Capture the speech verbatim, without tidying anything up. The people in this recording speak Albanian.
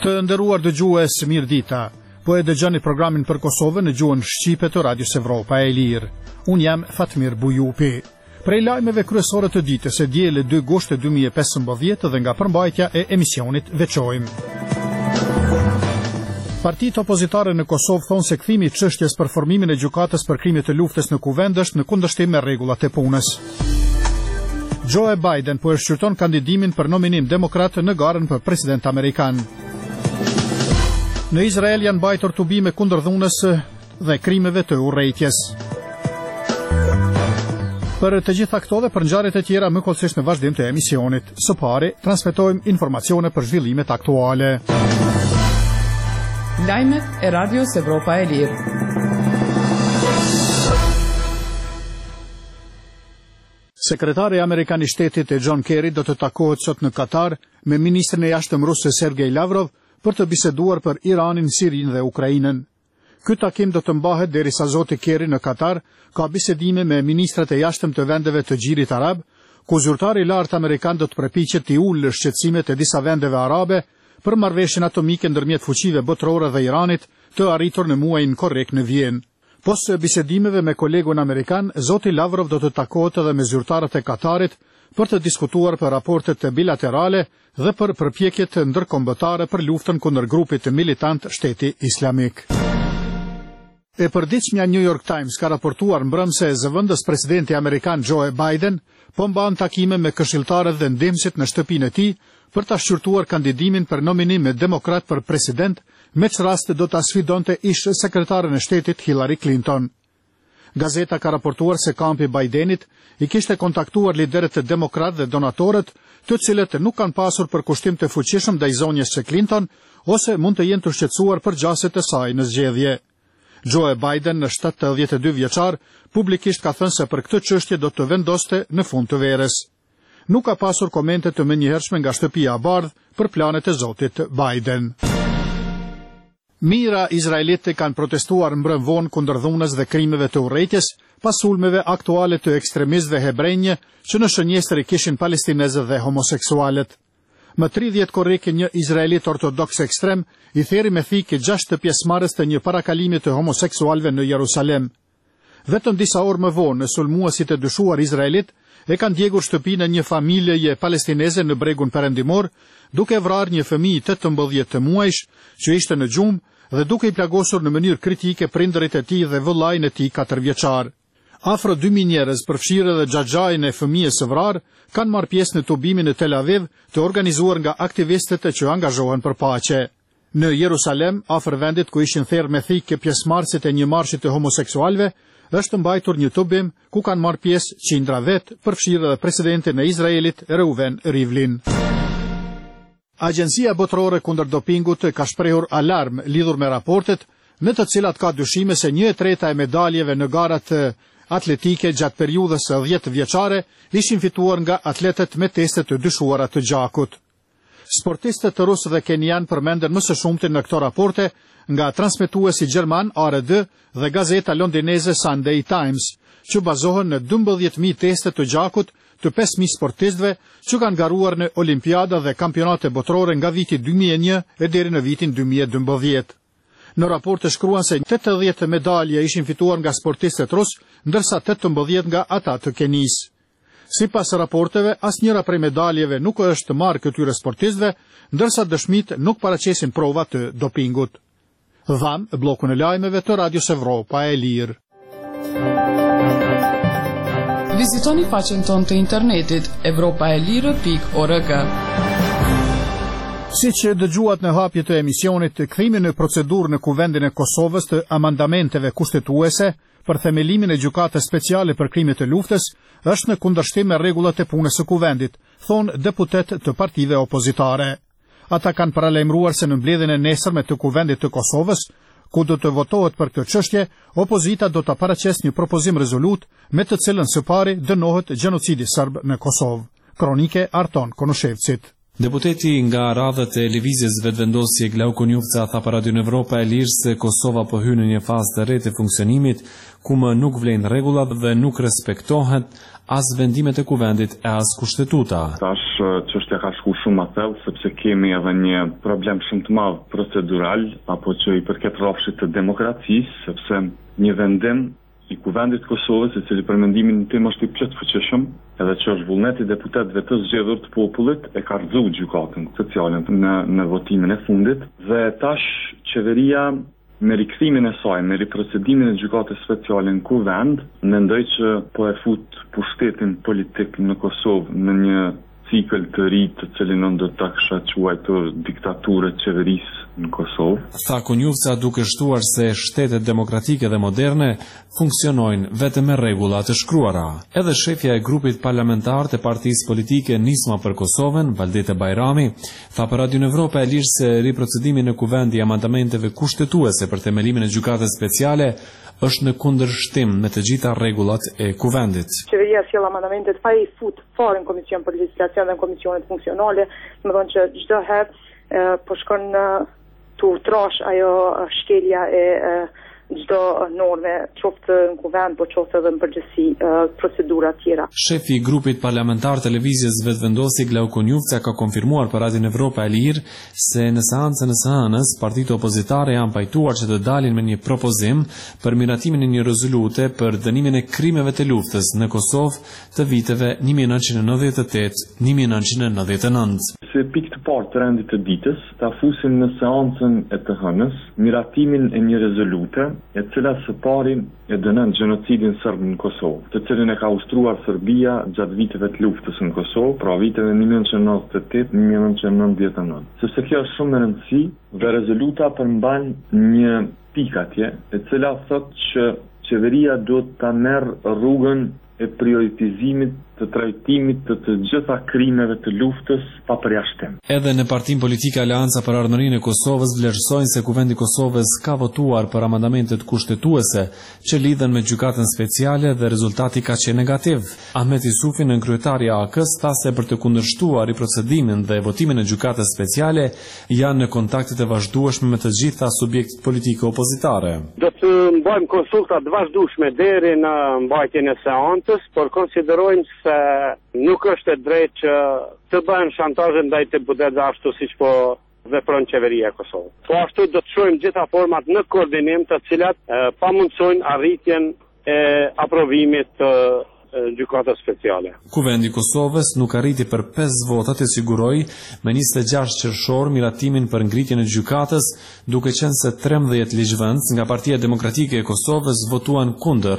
Të nderuar dëgjues, mirëdita. Po e dëgjoni programin për Kosovën në gjuhën shqipe të Radios Evropa e Lirë. Unë jam Fatmir Bujupi. Prej lajmeve kryesore të ditës e diele dy gusht dy mijë e pesëmbëdhjetë dhe nga përmbajtja e emisionit veçojmë. Partitë opozitare në Kosovë thonë se kthimi i çështjes për formimin e gjykatës për krime të luftës në kuvend është në kundërshtim me rregullat e punës. Joe Biden po e shqyrton kandidimin për nominim demokrat në garën për president amerikan. Në Izrael janë mbajtur tubime kundër dhunës dhe krimeve të urrejtjes. Për të gjitha këto dhe për ngjarjet e tjera më kollësisht në vazhdim të emisionit. Së pari, transmetojmë informacione për zhvillimet aktuale. Lajmet e Radios Evropa e Lirë. Sekretari Amerikan i Shtetit e John Kerry do të takohet sot në Katar me ministrin e jashtëm rus Sergej Lavrov për të biseduar për Iranin, Sirinë dhe Ukrainën. Ky takim do të mbahet derisa zoti Kerry në Katar ka bisedime me ministrat e jashtëm të vendeve të Gjirit Arab, ku zyrtari i lartë amerikan do të përpiqet të ulë shqetësimet e disa vendeve arabe për marrëveshjen atomike ndërmjet fuqive botërore dhe Iranit të arritur në muajin korrekt në Vjenë. Pas bisedimeve me kolegun amerikan, zoti Lavrov do të takohet edhe me zyrtarët e Katarit për të diskutuar për raportet bilaterale dhe për përpjekjet ndërkombëtare për luftën kundër grupit të militant Shteti Islamik. E përditshmja New York Times ka raportuar mbrëm se zëvendës presidenti amerikan Joe Biden po mban takime me këshilltarët dhe ndihmësit në shtëpinë e tij për ta shqyrtuar kandidimin për nominim me demokrat për president, me që rast do ta sfidonte ish sekretaren e shtetit Hillary Clinton. Gazeta ka raportuar se kampi Bidenit i kishte kontaktuar liderët e demokrat dhe donatorët, të cilët nuk kanë pasur përkushtim të fuqishëm ndaj zonjës së Clinton ose mund të jenë të shqetësuar për gjaset e saj në zgjedhje. Joe Biden, në shtatëdhjetë e dy vjeçar, publikisht ka thënë se për këtë çështje do të vendoste në fund të verës. Nuk ka pasur komente të menjëhershme nga shtëpia e bardhë për planet e zotit Biden. Mijëra izraelite kanë protestuar mbrëm vonë kundër dhunës dhe krimeve të urrejtjes pas sulmeve aktuale të ekstremistëve hebrejnë që në shënjestër i kishin palestinezët dhe homoseksualet. Më tridhjetë korrike një izraelit ortodoks ekstrem i theri me thikë gjashtë pjesëmarrës të një parakalimi të homoseksualëve në Jerusalem. Vetëm disa orë më vonë, sulmuesit e dyshuar izraelit e kanë djegur shtëpinë e një familjeje palestineze në bregun perëndimor, duke vrarë një fëmijë tetëmbëdhjetë të muajsh që ishte në gjumë dhe duke i plagosur në mënyrë kritike prindërit e tij dhe vëllain e tij katër vjeçar. Afro dy mijë njerëz, përfshirë edhe xhaxhain e fëmijës së vrarë, kanë marrë pjesë në tubimin në Tel Aviv të organizuar nga aktivistët që angazhohen për paqe. Në Jerusalem, afër vendit ku ishin therrë me thikë pjesëmarrësit e një marshi të homoseksualëve, është mbajtur një tubim ku kanë marrë pjesë qindra vetë, përfshirë edhe presidentin e Izraelit Reuven Rivlin. Agjencia botërore kundër dopingut ka shprehur alarm lidhur me raportet në të cilat ka dyshime se një e treta e medaljeve në garat atletike gjatë periudhës së dhjetë vjeçare ishin fituar nga atletët me teste të dyshuara të gjakut. Sportistët rusë dhe kenian përmenden më së shumti në këto raporte nga transmetuesi gjerman R D dhe gazeta londineze Sunday Times, që bazohen në dymbëdhjetë mijë teste të gjakut të pesë mijë sportistëve që kanë garuar në olimpiada dhe kampionate botërore nga viti dy mijë e një e deri në vitin dy mijë e dymbëdhjetë. Në raporte shkruan se tetëdhjetë medalje ishin fituar nga sportistët rusë, ndërsa tetëmbëdhjetë nga ata të Kenisë. Sipas raporteve, asnjëra prej medaljeve nuk është marrë këtyre sportistëve, ndërsa dëshmit nuk paraqesin prova të dopingut. Dham, blokun e lajmeve të Radios Evropa e Lirë. Vizitoni faqen tonë të internetit evropaelire pikë org. Si që dëgjuat në hapje të emisionit, kthimi në procedurë në kuvendin e Kosovës të amandamenteve kushtetuese për themelimin e gjykatës speciale për krime të luftës është në kundërshtim me rregullat e punës së kuvendit, thonë deputet të partive opozitare. Ata kanë paralajmëruar se në mbledhjen e nesërme të kuvendit të Kosovës, ku do të votohet për këtë çështje, opozita do të paraqesë një propozim rezolut me të cilën së pari dënohet gjenocidi serb në Kosovë. Kronike Arton Konushevcit. Deputeti nga radhët e lëvizjes vetëvendosje Glauku Njufca tha para dy në Evropa e Lirë se Kosova po hyn në një fazë të re të funksionimit ku më nuk vlen rregullat dhe nuk respektohet as vendimet e kuvendit e as kushtetuta. Tash çështja ka shku shumë athell sepse kemi edhe një problem shumë të madh procedural apo që i përket rrafshit të demokracisë, sepse një vendim i kuvendit të Kosovës, i cili për mendimin tim është i plot fuqishëm, edhe që është vullneti i deputetëve të zgjedhur të popullit, e ka rrëzuar gjykatën sociale në në votimin e fundit dhe tash qeveria me rikthimin e saj, me riprocedimin e gjykatës speciale në kuvend, mendoj që po e fut pushtetin politik në Kosovë në një cikël të ri të cilin unë do ta kisha quajtur diktaturë qeverisë në Kosovë. Tha Kunjufca duke shtuar se shtetet demokratike dhe moderne funksionojnë vetëm me rregulla të shkruara. Edhe shefja e grupit parlamentar të partisë politike Nisma për Kosovën, Valdete Bajrami, tha për Radion Evropa e Lirë se riprocedimi në kuvend i amendamenteve kushtetuese për themelimin e gjykatës speciale është në kundërshtim me të gjitha rregullat e kuvendit. Qeveria sjell amendamentet pa i fut fare në komision për legislacion dhe në komisionet funksionale, më thonë që çdo herë po shkon të utrash ajo shkelja e çdo norme, qoftë në kuvend, po qoftë edhe në përgjithësi procedura tjera. Shefi i grupit parlamentar televizjes vetvendosi Glau Kunjufca ka konfirmuar për Radion Evropa e Lirë se në seancën e së hënës partitë opozitare janë pajtuar që të dalin me një propozim për miratimin e një rezolute për dënimin e krimeve të luftës në Kosovë të viteve një mijë nëntëqind e nëntëdhjetë e tetë - një mijë nëntëqind e nëntëdhjetë e nëntë. Se pikë të parë të rendit të ditës, ta fusim në seancën e të hënës miratimin e një rezolute e cila së pari e dënon gjenocidin serb në Kosovë, të cilin e ka ushtuar Serbia gjatë viteve të luftës në Kosovë, pra viteve një mijë nëntëqind e nëntëdhjetë e tetë - një mijë nëntëqind e nëntëdhjetë e nëntë. Sepse kjo është shumë e rëndësishme dhe rezoluta përmban një pikë atje, e cila thotë që qeveria duhet ta merr rrugën e prioritizimit të trajtimit të të gjitha krimeve të luftës pa përjashtim. Edhe në Partinë Politike Aleanca për Ardhmërinë e Kosovës vlerësojnë se Kuvendi i Kosovës ka votuar për amendamentet kushtetuese që lidhen me gjykatën speciale dhe rezultati ka qenë negativ. Ahmet Isufi, në kryetari i A K-s, tha se për të kundërshtuar riprocedimin dhe votimin e gjykatës speciale janë në kontaktet e vazhdueshme me të gjitha subjektet politike opozitare. Do të mbajmë konsulta të vazhdueshme deri në mbajtjen e seancës, por konsiderojmë se nuk është e drejtë që të bëhen shantazhe ndaj deputetëve ashtu siç po vepron qeveria e Kosovës. Po ashtu do të shohim gjitha format në koordinim të cilat pamundsojnë arritjen e aprovimit të gjykatës speciale. Kuvendi i Kosovës nuk arriti për pesë vota të siguroi me njëzet e gjashtë qershor miratimin për ngritjen e gjykatës, duke qenë se trembëdhjetë ligjvënës nga Partia Demokratike e Kosovës votuan kundër